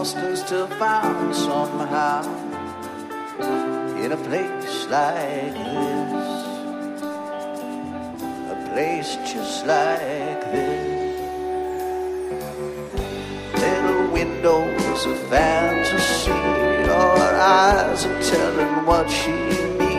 monsters to find somehow in a place like this, a place just like this. Little windows of fantasy, our eyes are telling what she